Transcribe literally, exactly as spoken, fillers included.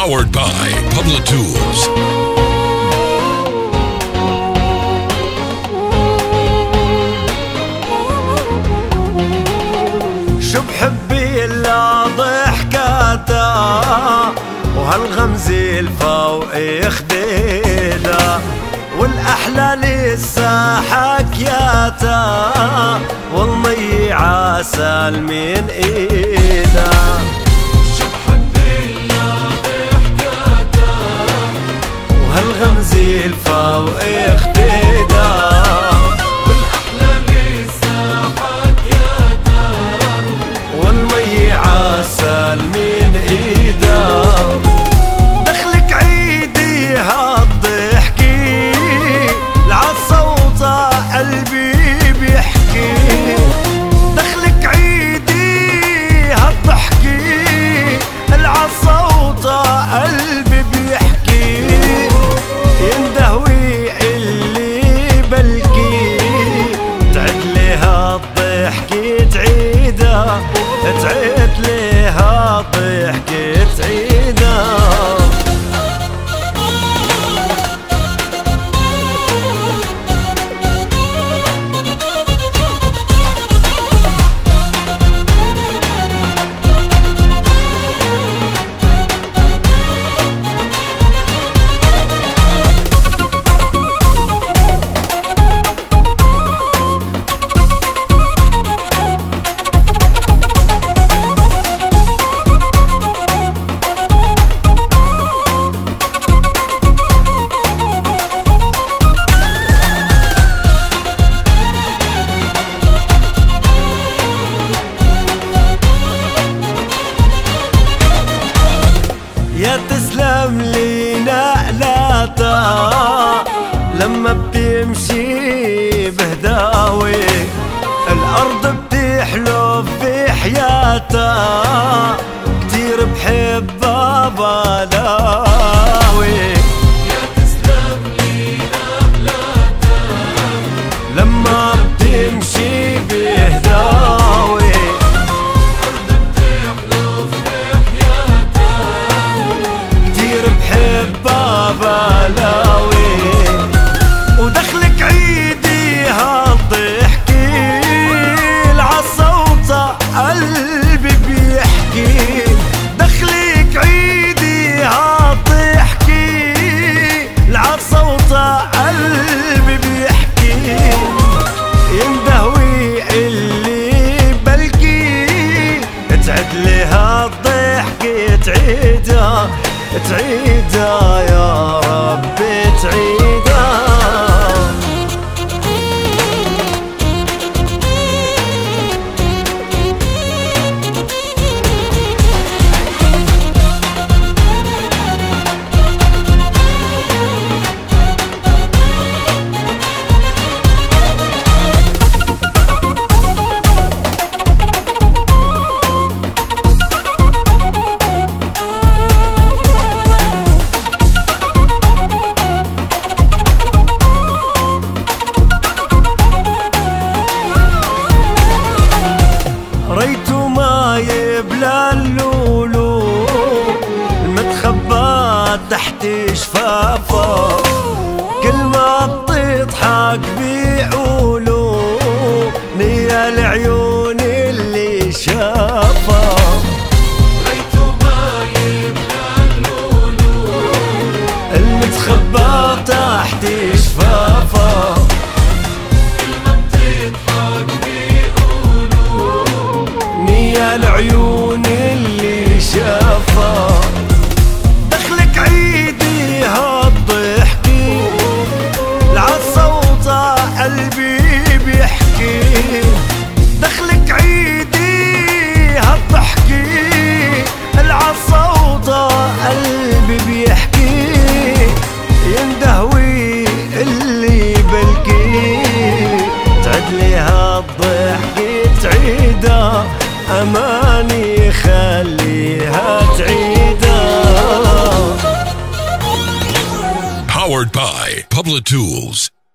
Powered by Public Tools. شو بحبي الا ضحكاته وهالغمزة الفوق خديده والاحلى لسه حكياته والمي عسل من ايده. شو بحبي الا ضحكاته وهالغمزة الفوق خديده من ايده. دخلك عيدي هالضحكي العالصوته قلبي بيحكي. دخلك عيدي هالضحكي العالصوته قلبي بيحكي. يندهوي اللي بلكي تعدلي هالضحكي تعيده تعيد ليها ضحكة عيدة. يا تسلم لي نقلاتها لما بتمشي بهداوي الأرض بتحلف في حياتها كتير بحبها بلاوي. يا تسلم لي نقلاتها لما بتمشي بهداوي بلاوي. ودخلك عيدي هالضحكي العالصوته قلبي بيحكي. دخلك عيدي هالضحكي العالصوته قلبي بيحكي. يندهوي اللي بلكي تعدلي هالضحكي تعيدها تعيدها يا رب تعيدها. ريتو ما يبلى اللولو المتخبى تحت شفافه كل ما بتضحك بيقولوا نيا العيون اللي شافه. ريتو ما يبلى اللولو المتخبى تحت شفافه العيون اللي شافها. دخلك عيدي هالضحكي العالصوته قلبي بيحكي. دخلك عيدي هالضحكي العالصوته قلبي بيحكي. يندهوي اللي بلكي تعدلي هالضحكي تعيدها أماني خليها تعيدها. Powered by Public Tools.